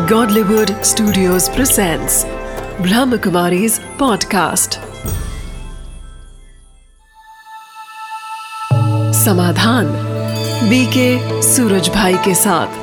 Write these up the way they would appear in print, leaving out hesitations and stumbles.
Godlywood Studios presents Brahmakumari's podcast Samadhan BK Suraj भाई के साथ।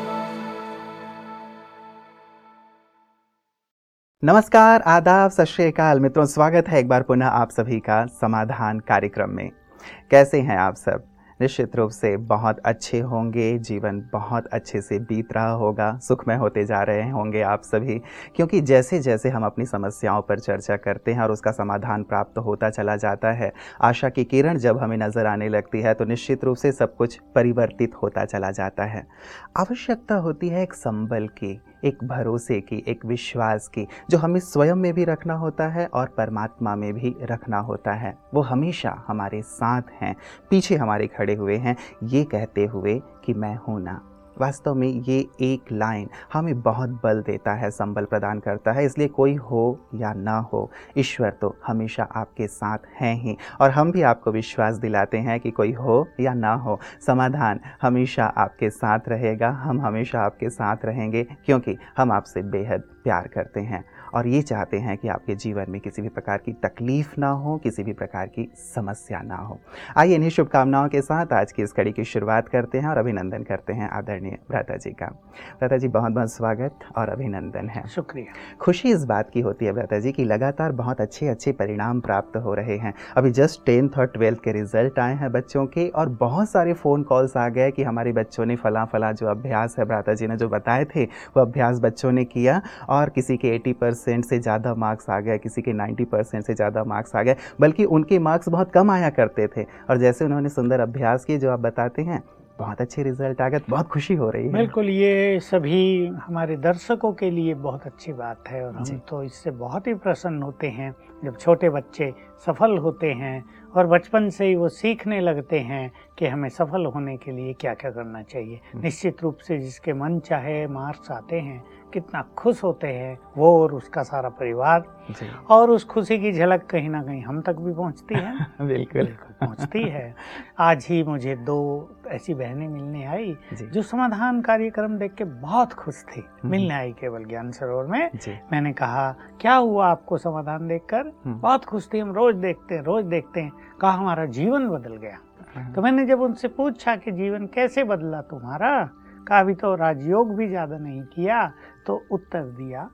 नमस्कार, आदाब, सत श्री अकाल मित्रों, स्वागत है एक बार पुनः आप सभी का समाधान कार्यक्रम में। कैसे हैं आप सब? निश्चित रूप से बहुत अच्छे होंगे, जीवन बहुत अच्छे से बीत रहा होगा, सुखमय होते जा रहे होंगे आप सभी, क्योंकि जैसे जैसे हम अपनी समस्याओं पर चर्चा करते हैं और उसका समाधान प्राप्त होता चला जाता है, आशा की किरण जब हमें नज़र आने लगती है तो निश्चित रूप से सब कुछ परिवर्तित होता चला जाता है। आवश्यकता होती है एक संबल की, एक भरोसे की, एक विश्वास की, जो हमें स्वयं में भी रखना होता है और परमात्मा में भी रखना होता है। वो हमेशा हमारे साथ हैं, पीछे हमारे खड़े हुए हैं, ये कहते हुए कि मैं हूं ना। वास्तव में ये एक लाइन हमें बहुत बल देता है, संबल प्रदान करता है। इसलिए कोई हो या ना हो, ईश्वर तो हमेशा आपके साथ हैं ही, और हम भी आपको विश्वास दिलाते हैं कि कोई हो या ना हो, समाधान हमेशा आपके साथ रहेगा। हम हमेशा आपके साथ रहेंगे, क्योंकि हम आपसे बेहद प्यार करते हैं और ये चाहते हैं कि आपके जीवन में किसी भी प्रकार की तकलीफ़ ना हो, किसी भी प्रकार की समस्या ना हो। आइए इन्हीं शुभकामनाओं के साथ आज की इस कड़ी की शुरुआत करते हैं और अभिनंदन करते हैं आदरणीय भ्राता जी का। भ्राता जी, बहुत बहुत स्वागत और अभिनंदन है। शुक्रिया। खुशी इस बात की होती है भ्राता जी कि लगातार बहुत अच्छे परिणाम प्राप्त हो रहे हैं। अभी जस्ट 10th और 12th के रिजल्ट आए हैं बच्चों के, और बहुत सारे फ़ोन कॉल्स आ गए कि हमारे बच्चों ने फला जो अभ्यास है भ्राता जी ने जो बताए थे वो अभ्यास बच्चों ने किया, और किसी के 80% से ज़्यादा मार्क्स आ गए, किसी के 90% से ज़्यादा मार्क्स आ गए, बल्कि उनके मार्क्स बहुत कम आया करते थे, और जैसे उन्होंने सुंदर अभ्यास किए जो आप बताते हैं, बहुत अच्छे रिजल्ट आ गए, बहुत खुशी हो रही है। बिल्कुल, ये सभी हमारे दर्शकों के लिए बहुत अच्छी बात है, और हम तो इससे बहुत ही प्रसन्न होते हैं जब छोटे बच्चे सफल होते हैं और बचपन से ही वो सीखने लगते हैं कि हमें सफल होने के लिए क्या क्या करना चाहिए। निश्चित रूप से जिसके मन चाहे मार्क्स आते हैं, कितना खुश होते हैं वो और उसका सारा परिवार, और उस खुशी की झलक कहीं ना कहीं हम तक भी पहुंचती है। बिल्कुल पहुंचती है। आज ही मुझे 2 ऐसी बहनें मिलने आई जो समाधान कार्यक्रम देख के बहुत खुश थी। मिलने आई केवल ज्ञान सरोवर में। मैंने कहा, क्या हुआ आपको समाधान देखकर? बहुत खुश थी, हम रोज देखते हैं। कहा, हमारा जीवन बदल गया। तो मैंने जब उनसे पूछा कि जीवन कैसे बदला तुम्हारा, कहा अभी तो राजयोग भी ज्यादा नहीं किया, तो उत्तर दिया,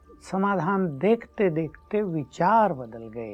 समाधान देखते देखते विचार बदल गए।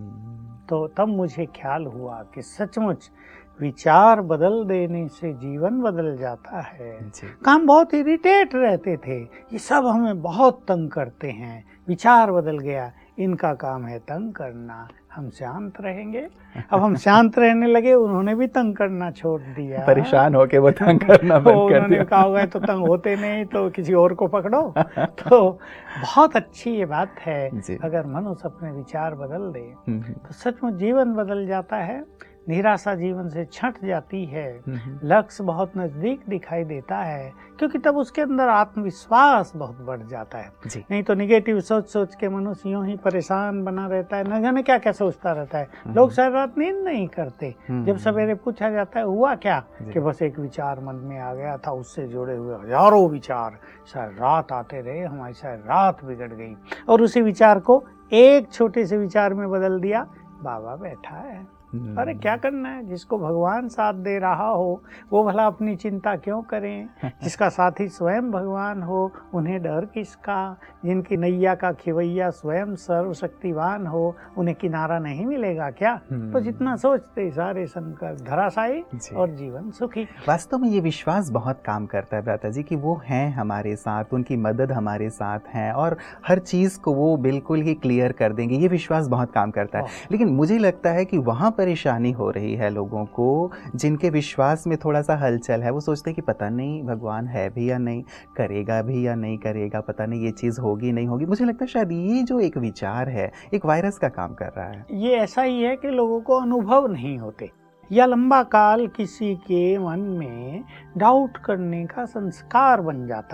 तो तब मुझे ख्याल हुआ कि सचमुच विचार बदल देने से जीवन बदल जाता है। काम बहुत इरिटेट रहते थे, ये सब हमें बहुत तंग करते हैं, विचार बदल गया, इनका काम है तंग करना, हम शांत रहेंगे। अब हम शांत रहने लगे, उन्होंने भी तंग करना छोड़ दिया। परेशान होके वो तंग करना बंद कर दिया। उन्होंने कहा होगा तो तंग होते नहीं तो किसी और को पकड़ो। तो बहुत अच्छी ये बात है, अगर मनुष्य अपने विचार बदल दे तो सचमुच जीवन बदल जाता है। निराशा जीवन से छंट जाती है, लक्ष्य बहुत नजदीक दिखाई देता है, क्योंकि तब उसके अंदर आत्मविश्वास बहुत बढ़ जाता है। नहीं तो निगेटिव सोच के मनुष्य यूं ही परेशान बना रहता है, न जाने क्या क्या सोचता रहता है। लोग सारी रात नींद नहीं करते। जब सवेरे पूछा जाता है हुआ क्या, कि बस एक विचार मन में आ गया था, उससे जुड़े हुए हजारों विचार सारी रात आते रहे, हमारी सारी रात बिगड़ गई, और उसी विचार को एक छोटे से विचार में बदल दिया, बाबा बैठा है। अरे क्या करना है, जिसको भगवान साथ दे रहा हो वो भला अपनी चिंता क्यों करें। जिसका साथी स्वयं भगवान हो उन्हें डर किसका। जिनकी नैया का खिवैया स्वयं सर्वशक्तिवान हो उन्हें किनारा नहीं मिलेगा क्या। तो जितना सोचते सारे संकट धराशायी और जीवन सुखी। वास्तव में ये विश्वास बहुत काम करता है भ्राता जी कि वो हैं हमारे साथ, उनकी मदद हमारे साथ है, और हर चीज़ को वो बिल्कुल ही क्लियर कर देंगे। ये विश्वास बहुत काम करता है। लेकिन मुझे लगता है कि वहाँ परेशानी हो रही है लोगों को, जिनके विश्वास में थोड़ा सा हलचल है। वो सोचते हैं कि पता नहीं भगवान है भी या नहीं, करेगा भी या नहीं करेगा, पता नहीं ये चीज़ होगी नहीं होगी। मुझे लगता है शायद ये जो एक विचार है एक वायरस का काम कर रहा है। ये ऐसा ही है कि लोगों को अनुभव नहीं होते, या लंबा काल किसी के मन में डाउट करने का संस्कार बन जाता है।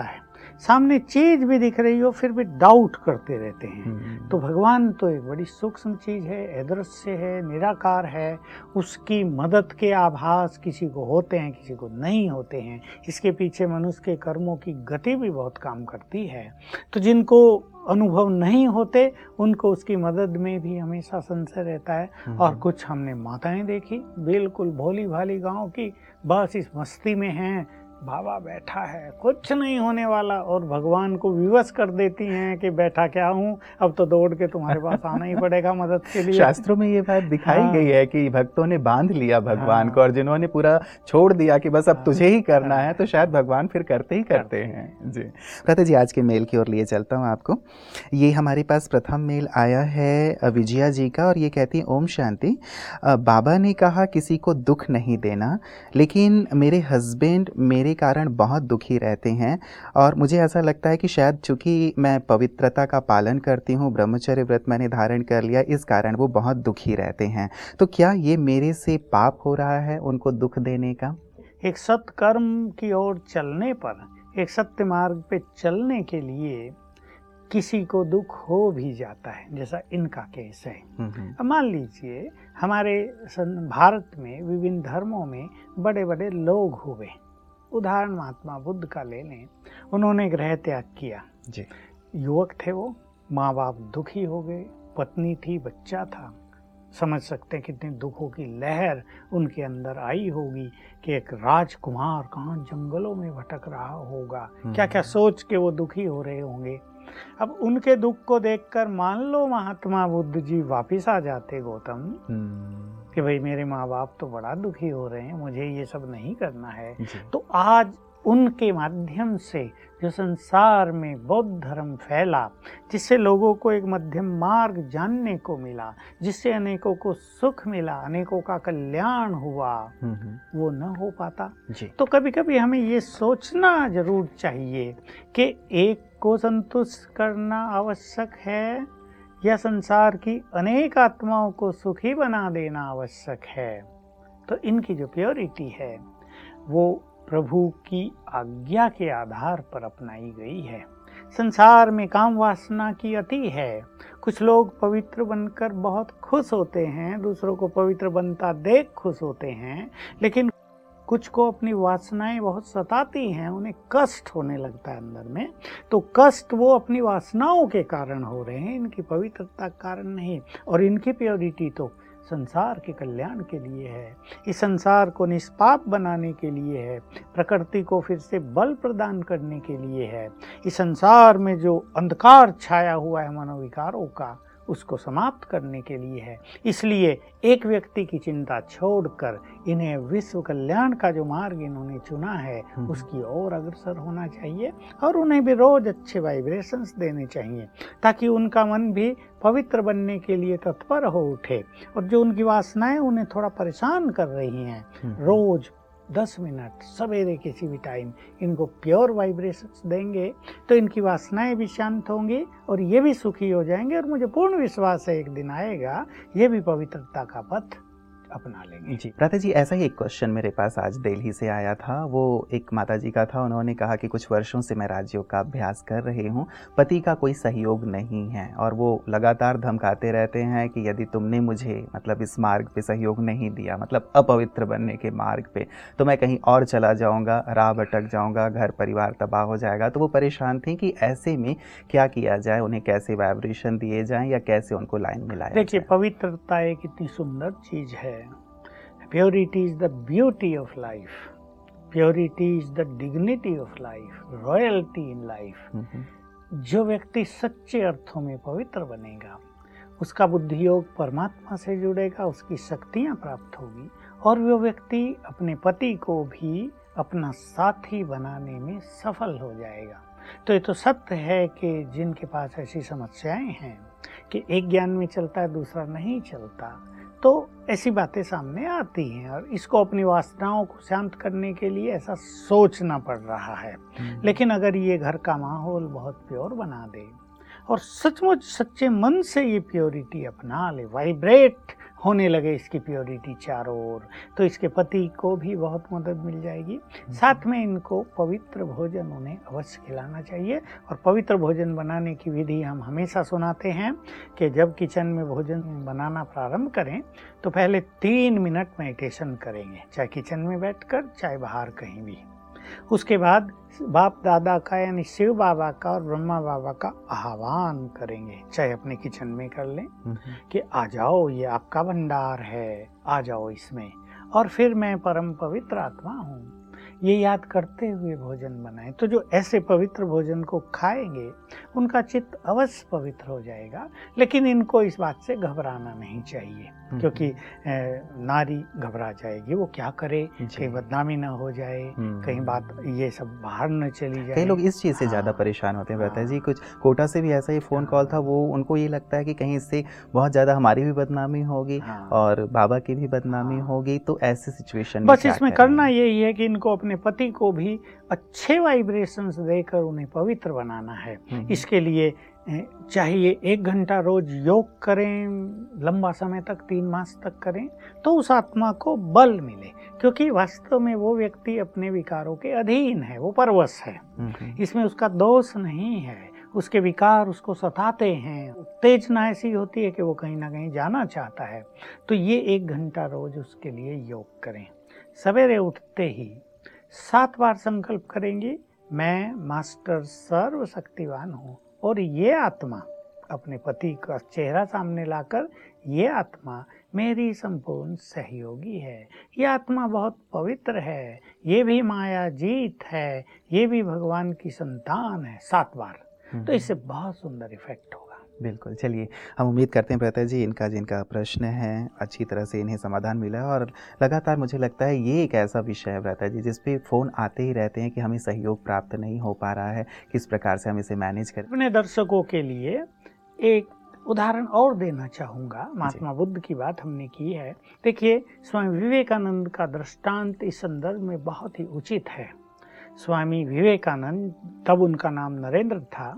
सामने चीज भी दिख रही हो फिर भी डाउट करते रहते हैं। तो भगवान तो एक बड़ी सूक्ष्म चीज है, अदृश्य है, निराकार है। उसकी मदद के आभास किसी को होते हैं, किसी को नहीं होते हैं। इसके पीछे मनुष्य के कर्मों की गति भी बहुत काम करती है। तो जिनको अनुभव नहीं होते उनको उसकी मदद में भी हमेशा संशय रहता है। और कुछ हमने माताएं देखी बिल्कुल भोली भाली गांव की, बस इस मस्ती में हैं, बाबा बैठा है, कुछ नहीं होने वाला, और भगवान को विवश कर देती हैं कि बैठा क्या हूँ, अब तो दौड़ के तुम्हारे पास आना ही पड़ेगा मदद के लिए। शास्त्रों में ये बात दिखाई गई है कि भक्तों ने बांध लिया भगवान को, और जिन्होंने पूरा छोड़ दिया कि बस अब तुझे ही करना है, तो शायद भगवान फिर करते ही करते हैं। जी प्रथा जी, आज के मेल की ओर लिए चलता हूँ आपको। ये हमारे पास प्रथम मेल आया है विजया जी का, और ये कहती है ओम शांति। बाबा ने कहा किसी को दुख नहीं देना, लेकिन मेरे हस्बैंड मेरे कारण बहुत दुखी रहते हैं, और मुझे ऐसा लगता है कि शायद चूंकि मैं पवित्रता का पालन करती हूँ, ब्रह्मचर्य व्रत मैंने धारण कर लिया, इस कारण वो बहुत दुखी रहते हैं। तो क्या ये मेरे से पाप हो रहा है उनको दुख देने का? एक सत्कर्म की ओर चलने पर, एक सत्य मार्ग पे चलने के लिए किसी को दुख हो भी जाता है, जैसा इनका केस है। अब मान लीजिए हमारे भारत में विभिन्न धर्मों में बड़े बड़े लोग हुए, उदाहरण महात्मा बुद्ध का ले लें। उन्होंने गृह त्याग किया जी। युवक थे वो, माँ बाप दुखी हो गए, पत्नी थी, बच्चा था। समझ सकते हैं कितने दुखों की लहर उनके अंदर आई होगी कि एक राजकुमार कहाँ जंगलों में भटक रहा होगा, क्या क्या सोच के वो दुखी हो रहे होंगे। अब उनके दुख को देखकर मान लो महात्मा बुद्ध जी वापिस आ जाते गौतम, कि भाई मेरे माँ बाप तो बड़ा दुखी हो रहे हैं, मुझे ये सब नहीं करना है। तो आज उनके माध्यम से जो संसार में बौद्ध धर्म फैला, जिससे लोगों को एक मध्यम मार्ग जानने को मिला, जिससे अनेकों को सुख मिला, अनेकों का कल्याण हुआ, वो न हो पाता। तो कभी कभी हमें ये सोचना जरूर चाहिए कि एक को संतुष्ट करना आवश्यक है या संसार की अनेक आत्माओं को सुखी बना देना आवश्यक है। तो इनकी जो प्योरिटी है वो प्रभु की आज्ञा के आधार पर अपनाई गई है। संसार में काम वासना की अति है। कुछ लोग पवित्र बनकर बहुत खुश होते हैं, दूसरों को पवित्र बनता देख खुश होते हैं, लेकिन कुछ को अपनी वासनाएं बहुत सताती हैं, उन्हें कष्ट होने लगता है अंदर में। तो कष्ट वो अपनी वासनाओं के कारण हो रहे हैं, इनकी पवित्रता के कारण नहीं। और इनकी प्योरिटी तो संसार के कल्याण के लिए है, इस संसार को निष्पाप बनाने के लिए है, प्रकृति को फिर से बल प्रदान करने के लिए है, इस संसार में जो अंधकार छाया हुआ है मनोविकारों का, उसको समाप्त करने के लिए है। इसलिए एक व्यक्ति की चिंता छोड़कर इन्हें विश्व कल्याण का जो मार्ग इन्होंने चुना है उसकी ओर अग्रसर होना चाहिए, और उन्हें भी रोज अच्छे वाइब्रेशंस देने चाहिए, ताकि उनका मन भी पवित्र बनने के लिए तत्पर हो उठे। और जो उनकी वासनाएं उन्हें थोड़ा परेशान कर रही हैं, रोज 10 मिनट सवेरे किसी भी टाइम इनको प्योर वाइब्रेशंस देंगे तो इनकी वासनाएं भी शांत होंगी और ये भी सुखी हो जाएंगे। और मुझे पूर्ण विश्वास है एक दिन आएगा ये भी पवित्रता का पथ अपना लेंगे। जी प्रातः जी, ऐसा ही एक क्वेश्चन मेरे पास आज दिल्ली से आया था। वो एक माता जी का था। उन्होंने कहा कि कुछ वर्षों से मैं राजयोग का अभ्यास कर रही हूँ, पति का कोई सहयोग नहीं है, और वो लगातार धमकाते रहते हैं कि यदि तुमने मुझे मतलब इस मार्ग पे सहयोग नहीं दिया, मतलब अपवित्र बनने के मार्ग पे, तो मैं कहीं और चला जाऊँगा, राह भटक जाऊँगा, घर परिवार तबाह हो जाएगा। तो वो परेशान थी कि ऐसे में क्या किया जाए, उन्हें कैसे वाइब्रेशन दिए जाएँ या कैसे उनको लाइन मिलाया जाए। देखिए, पवित्रता एक इतनी सुंदर चीज़ है। Purity is the beauty of life. Purity is the dignity of life. Royalty in life. जो व्यक्ति सच्चे अर्थों में पवित्र बनेगा, उसका बुद्धि योग परमात्मा से जुड़ेगा, उसकी शक्तियाँ प्राप्त होगी, और वो व्यक्ति अपने पति को भी अपना साथी बनाने में सफल हो जाएगा। तो ये तो सत्य है कि जिनके पास ऐसी समस्याएं हैं कि एक ज्ञान में चलता है दूसरा नहीं चलता, तो ऐसी बातें सामने आती हैं, और इसको अपनी वासनाओं को शांत करने के लिए ऐसा सोचना पड़ रहा है। लेकिन अगर ये घर का माहौल बहुत प्योर बना दे और सचमुच सच्चे मन से ये प्योरिटी अपना ले, वाइब्रेट होने लगे इसकी प्योरिटी चारों ओर, तो इसके पति को भी बहुत मदद मिल जाएगी। साथ में इनको पवित्र भोजन उन्हें अवश्य खिलाना चाहिए। और पवित्र भोजन बनाने की विधि हम हमेशा सुनाते हैं कि जब किचन में भोजन बनाना प्रारंभ करें तो पहले 3 मिनट मेडिटेशन करेंगे, चाहे किचन में बैठकर चाहे बाहर कहीं भी। उसके बाद बाप दादा का यानी शिव बाबा का और ब्रह्मा बाबा का आह्वान करेंगे, चाहे अपने किचन में कर लें कि आ जाओ, ये आपका भंडार है, आ जाओ इसमें, और फिर मैं परम पवित्र आत्मा हूँ, ये याद करते हुए भोजन बनाएं। तो जो ऐसे पवित्र भोजन को खाएंगे उनका चित्त अवश्य पवित्र हो जाएगा। लेकिन इनको इस बात से घबराना नहीं चाहिए, क्योंकि नारी घबरा जाएगी, वो क्या करे, कहीं बदनामी ना हो जाए, कहीं बात ये सब बाहर न चली जाए। कई लोग इस चीज़ से ज़्यादा परेशान होते हैं भ्राता जी। कुछ कोटा से भी ऐसा ही फ़ोन कॉल था, वो उनको ये लगता है कि कहीं इससे बहुत ज़्यादा हमारी भी बदनामी होगी और बाबा की भी बदनामी होगी। तो ऐसी सिचुएशन बस इसमें करना यही है कि इनको अपने पति को भी अच्छे वाइब्रेशंस देकर उन्हें पवित्र बनाना है। इसके लिए चाहिए 1 घंटा रोज योग करें, लंबा समय तक 3 मास तक करें, तो उस आत्मा को बल मिले, क्योंकि वास्तव में वो व्यक्ति अपने विकारों के अधीन है, वो परवश है, इसमें उसका दोष नहीं है। उसके विकार उसको सताते हैं, उत्तेजना ऐसी होती है कि वो कहीं ना कहीं जाना चाहता है। तो ये 1 घंटा रोज उसके लिए योग करें। सवेरे उठते ही 7 बार संकल्प करेंगे, मैं मास्टर सर्वशक्तिवान हूँ, और ये आत्मा अपने पति का चेहरा सामने लाकर, ये आत्मा मेरी संपूर्ण सहयोगी है, ये आत्मा बहुत पवित्र है, ये भी माया जीत है, ये भी भगवान की संतान है। 7 बार, तो इससे बहुत सुंदर इफेक्ट होगा। बिल्कुल। चलिए, हम उम्मीद करते हैं भ्राता जी इनका जिनका प्रश्न है अच्छी तरह से इन्हें समाधान मिला है। और लगातार मुझे लगता है ये एक ऐसा विषय है भ्राता जी जिस पे फ़ोन आते ही रहते हैं कि हमें सहयोग प्राप्त नहीं हो पा रहा है, किस प्रकार से हम इसे मैनेज करें। अपने दर्शकों के लिए एक उदाहरण और देना चाहूँगा। महात्मा बुद्ध की बात हमने की है। देखिए, स्वामी विवेकानंद का दृष्टांत इस संदर्भ में बहुत ही उचित है। स्वामी विवेकानंद, तब उनका नाम नरेंद्र था,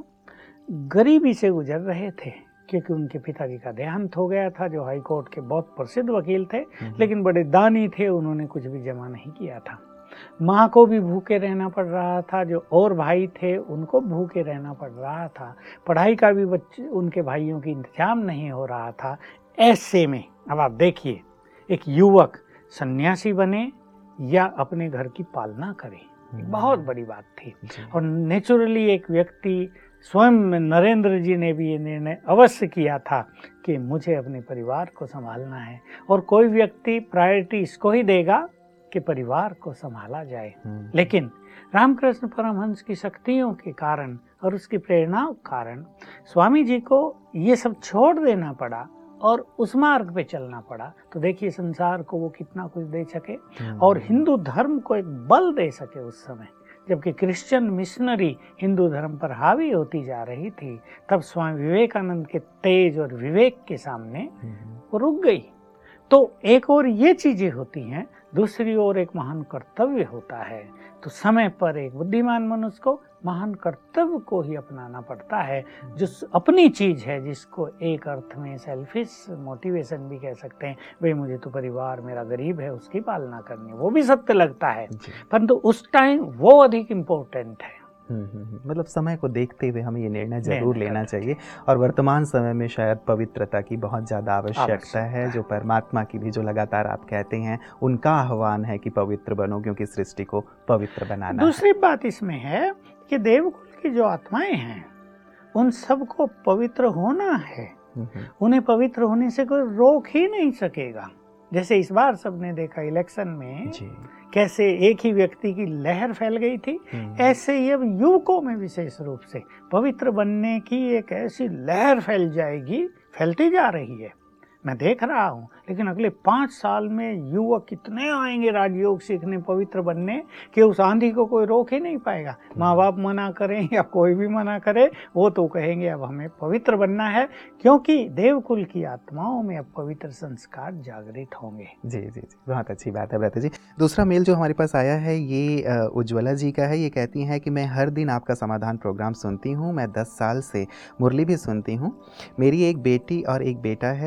गरीबी से गुजर रहे थे, क्योंकि उनके पिताजी का देहांत हो गया था, जो हाई कोर्ट के बहुत प्रसिद्ध वकील थे, लेकिन बड़े दानी थे, उन्होंने कुछ भी जमा नहीं किया था। माँ को भी भूखे रहना पड़ रहा था, जो और भाई थे उनको भूखे रहना पड़ रहा था, पढ़ाई का भी बच्चे उनके भाइयों की इंतजाम नहीं हो रहा था। ऐसे में अब आप देखिए, एक युवक सन्यासी बने या अपने घर की पालना करे, बहुत बड़ी बात थी। और नेचुरली एक व्यक्ति, स्वयं नरेंद्र जी ने भी ये निर्णय अवश्य किया था कि मुझे अपने परिवार को संभालना है, और कोई व्यक्ति प्रायोरिटी इसको ही देगा कि परिवार को संभाला जाए। लेकिन रामकृष्ण परमहंस की शक्तियों के कारण और उसकी प्रेरणाओं के कारण स्वामी जी को ये सब छोड़ देना पड़ा और उस मार्ग पे चलना पड़ा। तो देखिए, संसार को वो कितना कुछ दे सके और हिंदू धर्म को एक बल दे सके उस समय, जबकि क्रिश्चियन मिशनरी हिंदू धर्म पर हावी होती जा रही थी। तब स्वामी विवेकानंद के तेज और विवेक के सामने वो रुक गई। तो एक और ये चीजें होती हैं, दूसरी ओर एक महान कर्तव्य होता है। तो समय पर एक बुद्धिमान मनुष्य को महान कर्तव्य को ही अपनाना पड़ता है, जो अपनी चीज है, जिसको एक अर्थ में सेल्फिश मोटिवेशन भी कह सकते हैं। भाई, मुझे तो परिवार मेरा गरीब है, उसकी पालना करनी, वो भी सत्य लगता है, परंतु उस टाइम वो अधिक इम्पोर्टेंट है। मतलब समय को देखते हुए हमें ये निर्णय जरूर लेना चाहिए। और वर्तमान समय में शायद पवित्रता की बहुत ज़्यादा आवश्यकता है, जो परमात्मा की भी, जो लगातार आप कहते हैं, उनका आह्वान है कि पवित्र बनो, क्योंकि सृष्टि को पवित्र बनाना। दूसरी बात इसमें है कि देवकुल की जो आत्माएं हैं, उन सबको पवित्र होना है। उन्हें पवित्र होने से कोई रोक ही नहीं सकेगा। जैसे इस बार सबने देखा इलेक्शन में कैसे एक ही व्यक्ति की लहर फैल गई थी, ऐसे ही अब युवकों में विशेष रूप से पवित्र बनने की एक ऐसी लहर फैल जाएगी, फैलती जा रही है। मैं देख रहा हूँ, लेकिन अगले 5 साल में युवक कितने आएंगे राजयोग सीखने, पवित्र बनने, कि उस आंधी को कोई रोक ही नहीं पाएगा। माँ बाप मना करें या कोई भी मना करे, वो तो कहेंगे अब हमें पवित्र बनना है, क्योंकि देवकुल की आत्माओं में अब पवित्र संस्कार जागृत होंगे। जी जी जी, बहुत अच्छी बात है भ्राता जी। दूसरा मेल जो हमारे पास आया है, ये उज्ज्वला जी का है। ये कहती हैं कि मैं हर दिन आपका समाधान प्रोग्राम सुनती हूँ। मैं 10 साल से मुरली भी सुनती हूँ। मेरी एक बेटी और एक बेटा है। बेटी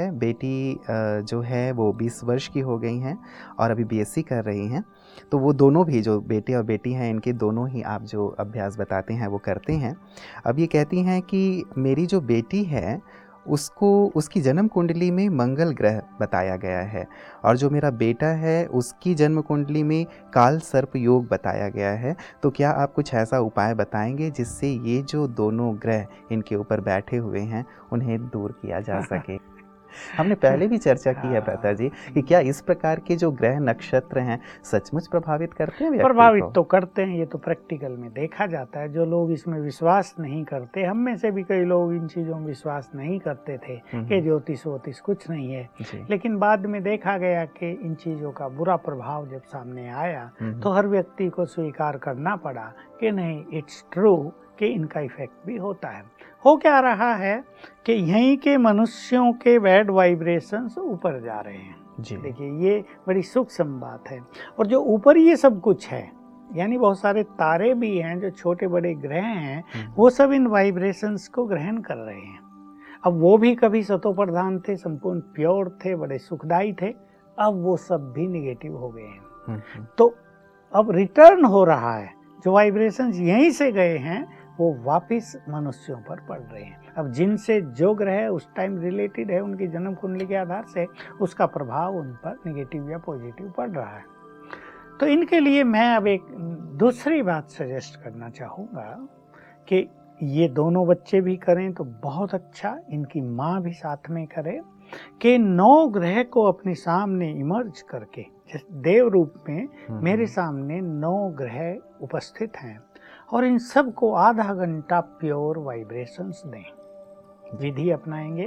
बेटी जो है वो 20 वर्ष की हो गई हैं और अभी बीएससी कर रही हैं। तो वो दोनों भी, जो बेटे और बेटी हैं, इनके दोनों ही आप जो अभ्यास बताते हैं वो करते हैं। अब ये कहती हैं कि मेरी जो बेटी है उसको उसकी जन्म कुंडली में मंगल ग्रह बताया गया है, और जो मेरा बेटा है उसकी जन्म कुंडली में काल सर्प योग बताया गया है। तो क्या आप कुछ ऐसा उपाय बताएंगे जिससे ये जो दोनों ग्रह इनके ऊपर बैठे हुए हैं उन्हें दूर किया जा सके? हमने पहले भी चर्चा की है भ्राता जी कि क्या इस प्रकार के जो ग्रह नक्षत्र हैं सचमुच प्रभावित करते हैं व्यक्ति को? प्रभावित तो करते हैं, ये तो प्रैक्टिकल में देखा जाता है। जो लोग इसमें विश्वास नहीं करते, हम में से भी कई लोग इन चीज़ों में विश्वास नहीं करते थे कि ज्योतिष वोतिष कुछ नहीं है, लेकिन बाद में देखा गया कि इन चीज़ों का बुरा प्रभाव जब सामने आया तो हर व्यक्ति को स्वीकार करना पड़ा कि नहीं, इट्स ट्रू कि इनका इफेक्ट भी होता है। हो क्या रहा है कि यहीं के मनुष्यों के बैड वाइब्रेशंस ऊपर जा रहे हैं। देखिए, ये बड़ी सूक्ष्म बात है। और जो ऊपर ये सब कुछ है, यानी बहुत सारे तारे भी हैं, जो छोटे बड़े ग्रह हैं, वो सब इन वाइब्रेशंस को ग्रहण कर रहे हैं। अब वो भी कभी सतो प्रधान थे, संपूर्ण प्योर थे, बड़े सुखदायी थे, अब वो सब भी निगेटिव हो गए हैं। तो अब रिटर्न हो रहा है, जो वाइब्रेशंस यहीं से गए हैं वो वापस मनुष्यों पर पड़ रहे हैं। अब जिनसे जो ग्रह उस टाइम रिलेटेड है, उनकी जन्म कुंडली के आधार से उसका प्रभाव उन पर नेगेटिव या पॉजिटिव पड़ रहा है। तो इनके लिए मैं अब एक दूसरी बात सजेस्ट करना चाहूँगा कि ये दोनों बच्चे भी करें तो बहुत अच्छा, इनकी माँ भी साथ में करे, कि 9 ग्रह को अपने सामने इमर्ज करके, देव रूप में मेरे सामने 9 ग्रह उपस्थित हैं, और इन सब को आधा घंटा प्योर वाइब्रेशंस दें। विधि अपनाएंगे,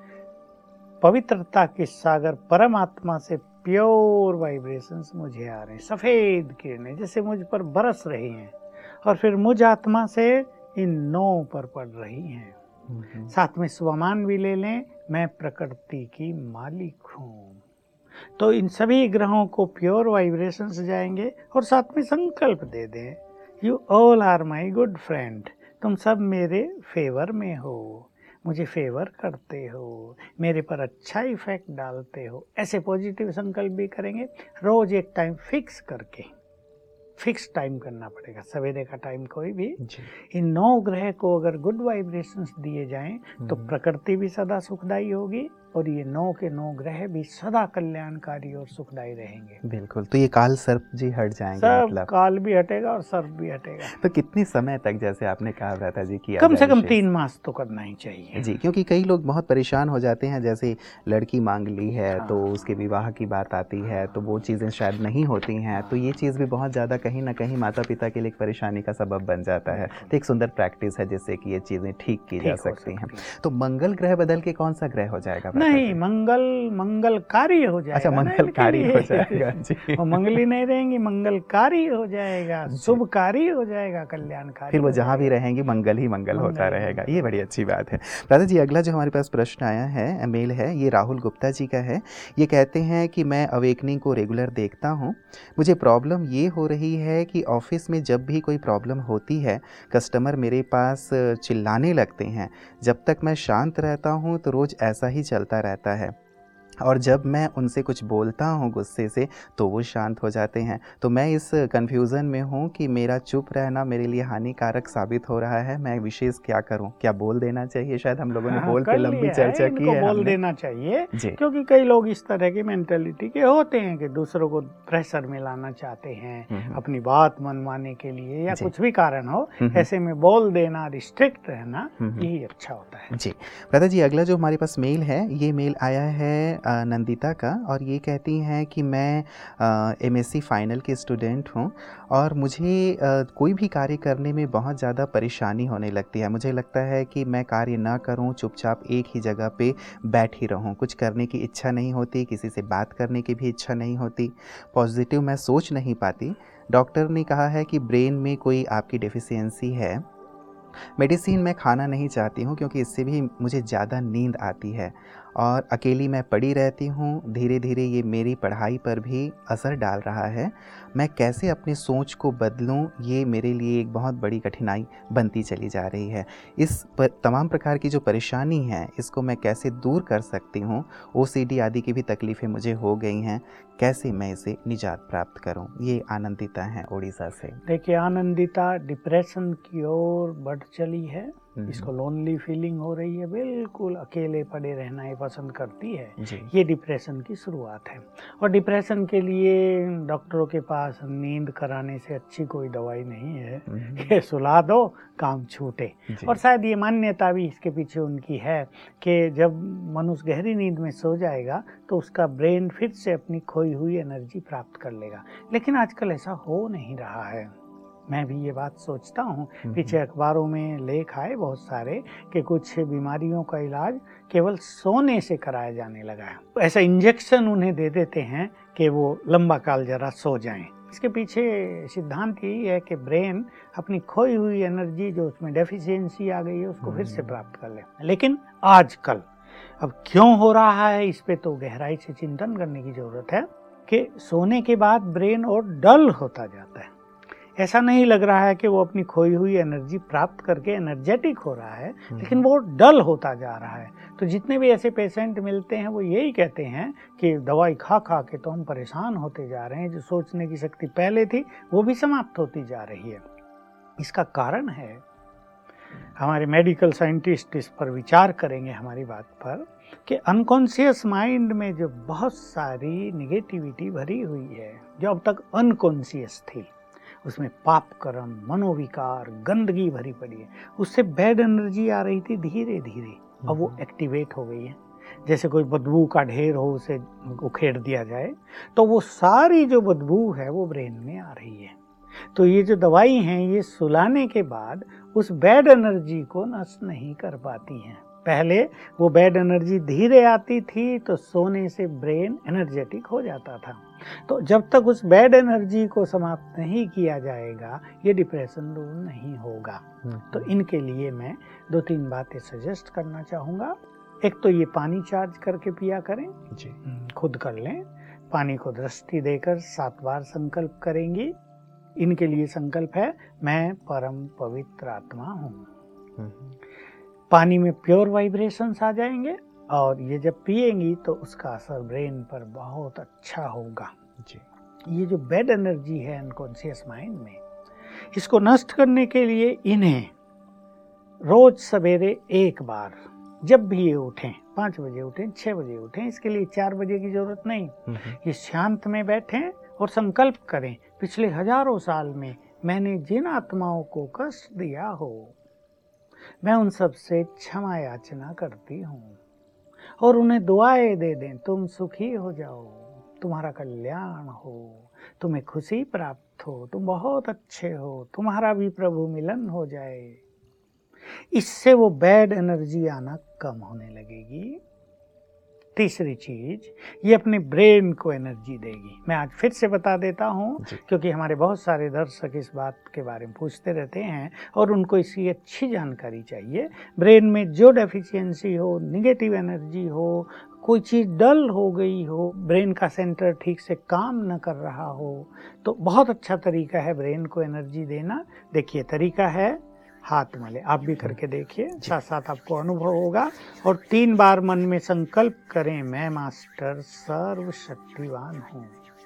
पवित्रता के सागर परमात्मा से प्योर वाइब्रेशंस मुझे आ रहे हैं, सफ़ेद किरणें जैसे मुझ पर बरस रही हैं, और फिर मुझ आत्मा से इन 9 पर पड़ रही हैं। साथ में स्वमान भी ले लें, मैं प्रकृति की मालिक हूँ। तो इन सभी ग्रहों को प्योर वाइब्रेशंस जाएंगे, और साथ में संकल्प दे दें, you all are my good friend, तुम सब मेरे फेवर में हो, मुझे फेवर करते हो, मेरे पर अच्छा इफेक्ट डालते हो। ऐसे पॉजिटिव संकल्प भी करेंगे। रोज एक टाइम फिक्स करके, फिक्स टाइम करना पड़ेगा, सवेरे का टाइम कोई भी। इन 9 ग्रह को अगर गुड वाइब्रेशंस दिए जाएं तो प्रकृति भी सदा सुखदायी होगी, और ये 9 के 9 ग्रह भी सदा कल्याणकारी और सुखदायी रहेंगे। बिल्कुल। तो ये काल सर्प जी हट जाएंगे? सब मतलब काल भी हटेगा और सर्प भी हटेगा। तो कितनी समय तक, जैसे आपने कहा भ्राता जी, किया कम से कम 3 मास तो करना ही चाहिए जी, क्योंकि कई लोग बहुत परेशान हो जाते हैं, जैसे लड़की मांग ली है तो उसके विवाह की बात आती है तो वो चीज़ें शायद नहीं होती हैं, तो ये चीज़ भी बहुत ज़्यादा कहीं ना कहीं माता पिता के लिए एक परेशानी का सबब बन जाता है। तो एक सुंदर प्रैक्टिस है जिससे कि ये चीज़ें ठीक की जा सकती हैं। तो मंगल ग्रह बदल के कौन सा ग्रह हो जाएगा? नहीं, मंगलकारी हो जाएगा। अच्छा, मंगलकारी हो जाएगा जी। वो मंगली नहीं रहेंगी, मंगलकारी हो जाएगा, शुभकारी हो जाएगा, कल्याणकारी। फिर वो जहाँ भी रहेंगी मंगल ही मंगल होता रहेगा। ये बड़ी अच्छी बात है। दादा जी, अगला जो हमारे पास प्रश्न आया है, मेल है, ये राहुल गुप्ता जी का है। ये कहते हैं कि मैं अवेकनिंग को रेगुलर देखता हूँ, मुझे प्रॉब्लम ये हो रही है कि ऑफिस में जब भी कोई प्रॉब्लम होती है, कस्टमर मेरे पास चिल्लाने लगते हैं। जब तक मैं शांत रहता हूँ तो रोज़ ऐसा ही चलता रहता है, और जब मैं उनसे कुछ बोलता हूँ गुस्से से तो वो शांत हो जाते हैं। तो मैं इस कन्फ्यूज़न में हूँ कि मेरा चुप रहना मेरे लिए हानिकारक साबित हो रहा है। मैं विशेष क्या करूँ? क्या बोल देना चाहिए? शायद हम लोगों ने बोल पे लंबी चर्चा की है। बोल देना चाहिए, क्योंकि कई लोग इस तरह की मेंटेलिटी के होते हैं कि दूसरों को प्रेशर में लाना चाहते हैं अपनी बात मनवाने के लिए, या कुछ भी कारण हो, ऐसे में बोल देना, रिस्ट्रिक्ट रहना, यही अच्छा होता है जी। दादा जी, अगला जो हमारे पास मेल है, ये मेल आया है नंदिता का, और ये कहती हैं कि मैं एमएससी फाइनल की स्टूडेंट हूँ, और मुझे कोई भी कार्य करने में बहुत ज़्यादा परेशानी होने लगती है। मुझे लगता है कि मैं कार्य ना करूँ, चुपचाप एक ही जगह पे बैठी रहूँ, कुछ करने की इच्छा नहीं होती, किसी से बात करने की भी इच्छा नहीं होती, पॉजिटिव मैं सोच नहीं पाती। डॉक्टर ने कहा है कि ब्रेन में कोई आपकी डेफिशिएंसी है। मेडिसिन मैं खाना नहीं चाहती हूँ क्योंकि इससे भी मुझे ज़्यादा नींद आती है, और अकेली मैं पड़ी रहती हूँ। धीरे धीरे ये मेरी पढ़ाई पर भी असर डाल रहा है। मैं कैसे अपनी सोच को बदलूँ, ये मेरे लिए एक बहुत बड़ी कठिनाई बनती चली जा रही है। इस तमाम प्रकार की जो परेशानी है, इसको मैं कैसे दूर कर सकती हूँ। OCD आदि की भी तकलीफ़ें मुझे हो गई हैं, कैसे मैं इसे निजात प्राप्त करूँ। ये आनंदिता हैं उड़ीसा से। देखिए, आनंदिता डिप्रेशन की ओर बढ़ चली है। इसको लोनली फीलिंग हो रही है, बिल्कुल अकेले पड़े रहना ही पसंद करती है। ये डिप्रेशन की शुरुआत है। और डिप्रेशन के लिए डॉक्टरों के पास नींद कराने से अच्छी कोई दवाई नहीं है कि सुला दो काम छूटे। और शायद ये मान्यता भी इसके पीछे उनकी है कि जब मनुष्य गहरी नींद में सो जाएगा तो उसका ब्रेन फिर से अपनी खोई हुई एनर्जी प्राप्त कर लेगा। लेकिन आजकल ऐसा हो नहीं रहा है। मैं भी ये बात सोचता हूँ। पीछे अखबारों में लेख आए बहुत सारे कि कुछ बीमारियों का इलाज केवल सोने से कराया जाने लगा है। ऐसा इंजेक्शन उन्हें दे देते हैं कि वो लंबा काल जरा सो जाएं। इसके पीछे सिद्धांत यही है कि ब्रेन अपनी खोई हुई एनर्जी, जो उसमें डेफिशिएंसी आ गई है, उसको फिर से प्राप्त कर ले। लेकिन आजकल अब क्यों हो रहा है, इस पे तो गहराई से चिंतन करने की जरूरत है कि सोने के बाद ब्रेन और डल होता जाता है। ऐसा नहीं लग रहा है कि वो अपनी खोई हुई एनर्जी प्राप्त करके एनर्जेटिक हो रहा है, लेकिन वो डल होता जा रहा है। तो जितने भी ऐसे पेशेंट मिलते हैं वो यही कहते हैं कि दवाई खा खा के तो हम परेशान होते जा रहे हैं, जो सोचने की शक्ति पहले थी वो भी समाप्त होती जा रही है। इसका कारण है, हमारे मेडिकल साइंटिस्ट इस पर विचार करेंगे हमारी बात पर, कि अनकॉन्शियस माइंड में जो बहुत सारी निगेटिविटी भरी हुई है, जो अब तक अनकॉन्शियस थी, उसमें पाप कर्म, मनोविकार, गंदगी भरी पड़ी है, उससे बैड एनर्जी आ रही थी धीरे धीरे। अब वो एक्टिवेट हो गई है। जैसे कोई बदबू का ढेर हो, उसे उखेड़ दिया जाए तो वो सारी जो बदबू है वो ब्रेन में आ रही है। तो ये जो दवाई हैं, ये सुलाने के बाद उस बैड एनर्जी को नष्ट नहीं कर पाती हैं। पहले वो बैड एनर्जी धीरे आती थी तो सोने से ब्रेन एनर्जेटिक हो जाता था। तो जब तक उस बैड एनर्जी को समाप्त नहीं किया जाएगा, ये डिप्रेशन दूर नहीं होगा। तो इनके लिए मैं 2-3 बातें सजेस्ट करना चाहूँगा। एक तो ये पानी चार्ज करके पिया करें जी, खुद कर लें। पानी को दृष्टि देकर 7 बार संकल्प करेंगी। इनके लिए संकल्प है, मैं परम पवित्र आत्मा हूँ। पानी में प्योर वाइब्रेशंस आ जाएंगे और ये जब पिएंगी तो उसका असर ब्रेन पर बहुत अच्छा होगा जी। ये जो बैड एनर्जी है अनकॉन्शियस माइंड में, इसको नष्ट करने के लिए इन्हें रोज सवेरे एक बार, जब भी ये उठें, 5 बजे उठें, 6 बजे उठें, इसके लिए 4 बजे की जरूरत नहीं। ये शांत में बैठें और संकल्प करें, पिछले हजारों साल में मैंने जिन आत्माओं को कष्ट दिया हो, मैं उन सब से क्षमा याचना करती हूँ और उन्हें दुआएं दे दें, तुम सुखी हो जाओ, तुम्हारा कल्याण हो, तुम्हें खुशी प्राप्त हो, तुम बहुत अच्छे हो, तुम्हारा भी प्रभु मिलन हो जाए। इससे वो बैड एनर्जी आना कम होने लगेगी। तीसरी चीज, ये अपने ब्रेन को एनर्जी देगी। मैं आज फिर से बता देता हूँ, क्योंकि हमारे बहुत सारे दर्शक इस बात के बारे में पूछते रहते हैं और उनको इसकी अच्छी जानकारी चाहिए। ब्रेन में जो डेफिशिएंसी हो, निगेटिव एनर्जी हो, कोई चीज़ डल हो गई हो, ब्रेन का सेंटर ठीक से काम न कर रहा हो, तो बहुत अच्छा तरीका है ब्रेन को एनर्जी देना। देखिए, तरीका है हाथ मले, आप भी करके देखिए, साथ साथ आपको अनुभव होगा। और 3 बार मन में संकल्प करें, मैं मास्टर सर्वशक्तिवान हूँ।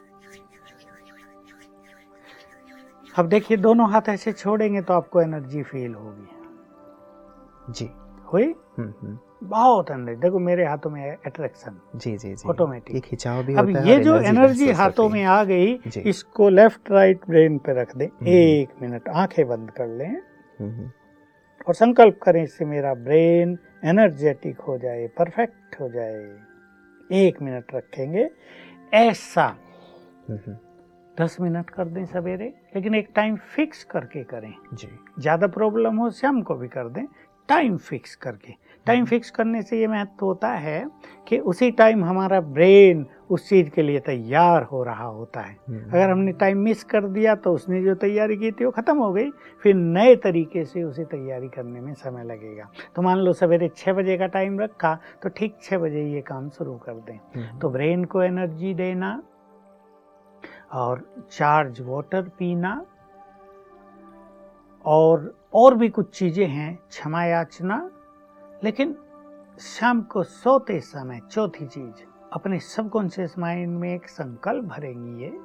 अब देखिए, दोनों हाथ ऐसे छोड़ेंगे तो आपको एनर्जी फील होगी जी। हुई? बहुत एनर्जी। देखो मेरे हाथों में अट्रैक्शन जी जी जी, ऑटोमेटिक खिंचाव भी होता है। अब ये जो एनर्जी हाथों में आ गई, इसको लेफ्ट राइट ब्रेन पे रख दें। 1 मिनट आंखें बंद कर लें और संकल्प करें, इससे मेरा ब्रेन एनर्जेटिक हो जाए, परफेक्ट हो जाए। 1 मिनट रखेंगे। ऐसा 10 मिनट कर दें सवेरे, लेकिन एक टाइम फिक्स करके करें जी। ज़्यादा प्रॉब्लम हो शाम को भी कर दें, टाइम फिक्स करके। टाइम फिक्स करने से ये महत्व होता है कि उसी टाइम हमारा ब्रेन उस चीज़ के लिए तैयार हो रहा होता है। अगर हमने टाइम मिस कर दिया तो उसने जो तैयारी की थी वो ख़त्म हो गई, फिर नए तरीके से उसे तैयारी करने में समय लगेगा। तो मान लो सवेरे 6 बजे का टाइम रखा तो ठीक 6 बजे ये काम शुरू कर दें। तो ब्रेन को एनर्जी देना और चार्ज वाटर पीना और भी कुछ चीज़ें हैं, क्षमा याचना। लेकिन शाम को सोते समय चौथी चीज़, अपने सबकॉन्शियस माइंड में एक संकल्प भरेंगी, ये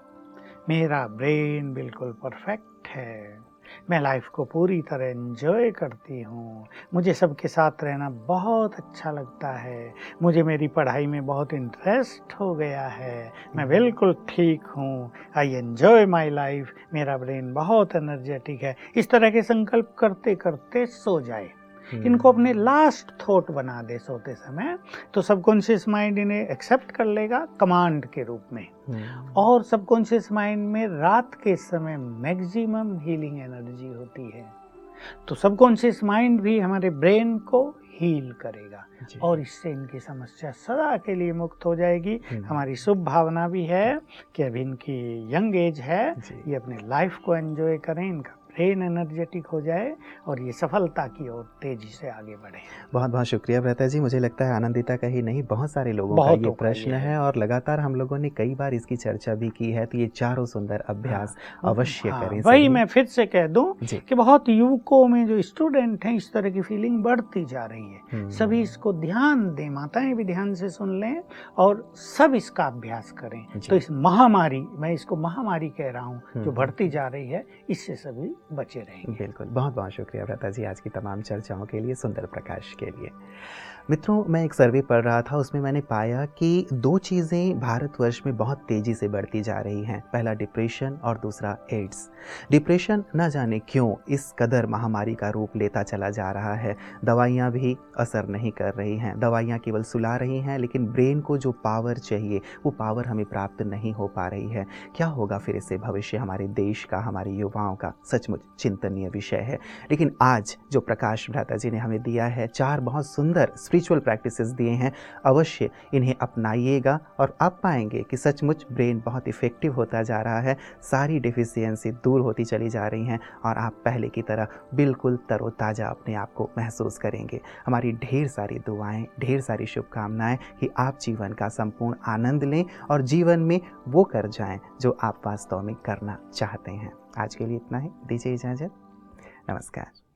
मेरा ब्रेन बिल्कुल परफेक्ट है, मैं लाइफ को पूरी तरह एंजॉय करती हूँ, मुझे सबके साथ रहना बहुत अच्छा लगता है, मुझे मेरी पढ़ाई में बहुत इंटरेस्ट हो गया है, मैं बिल्कुल ठीक हूँ, आई एंजॉय माई लाइफ, मेरा ब्रेन बहुत एनर्जेटिक है। इस तरह के संकल्प करते करते सो जाए। इनको अपने लास्ट थॉट बना दे सोते समय, तो सबकॉन्शियस माइंड इन्हें एक्सेप्ट कर लेगा कमांड के रूप में। और सबकॉन्शियस माइंड में रात के समय मैक्सिमम हीलिंग एनर्जी होती है, तो सबकॉन्शियस माइंड भी हमारे ब्रेन को हील करेगा और इससे इनकी समस्या सदा के लिए मुक्त हो जाएगी। हमारी शुभ भावना भी है कि अभी इनकी यंग एज है, ये अपने लाइफ को एंजॉय करें, इनका ब्रेन एनर्जेटिक हो जाए और ये सफलता की ओर तेजी से आगे बढ़े। बहुत बहुत शुक्रिया भ्राता जी। मुझे लगता है आनंदिता का ही नहीं, बहुत सारे लोगों का ये प्रश्न है और लगातार हम लोगों ने कई बार इसकी चर्चा भी की है। तो ये चारों सुंदर अभ्यास अवश्य करें। वही मैं फिर से कह दूं कि बहुत युवकों में जो स्टूडेंट हैं इस तरह की फीलिंग बढ़ती जा रही है। सभी इसको ध्यान दें, माताएं भी ध्यान से सुन लें और सब इसका अभ्यास करें। तो इस महामारी, मैं इसको महामारी कह रहा हूँ, जो बढ़ती जा रही है, इससे सभी बचे रहेंगे। बिल्कुल, बहुत बहुत शुक्रिया भ्राता जी आज की तमाम चर्चाओं के लिए, सुंदर प्रकाश के लिए। मित्रों, मैं एक सर्वे पढ़ रहा था, उसमें मैंने पाया कि 2 चीज़ें भारतवर्ष में बहुत तेज़ी से बढ़ती जा रही हैं। पहला डिप्रेशन और दूसरा एड्स। डिप्रेशन न जाने क्यों इस कदर महामारी का रूप लेता चला जा रहा है। दवाइयाँ भी असर नहीं कर रही हैं, दवाइयाँ केवल सुला रही हैं, लेकिन ब्रेन को जो पावर चाहिए वो पावर हमें प्राप्त नहीं हो पा रही है। क्या होगा फिर इससे भविष्य हमारे देश का, हमारे युवाओं का? सचमुच चिंतनीय विषय है। लेकिन आज जो प्रकाश भ्राता जी ने हमें दिया है, 4 बहुत सुंदर स्पिरिचुअल प्रैक्टिसेस दिए हैं, अवश्य इन्हें अपनाइएगा और आप पाएंगे कि सचमुच ब्रेन बहुत इफेक्टिव होता जा रहा है, सारी डिफिशियंसी दूर होती चली जा रही हैं और आप पहले की तरह बिल्कुल तरोताज़ा अपने आप को महसूस करेंगे। हमारी ढेर सारी दुआएं, ढेर सारी शुभकामनाएं कि आप जीवन का संपूर्ण आनंद लें और जीवन में वो कर जाएं जो आप वास्तव में करना चाहते हैं। आज के लिए इतना ही, दीजिए इजाज़त। नमस्कार।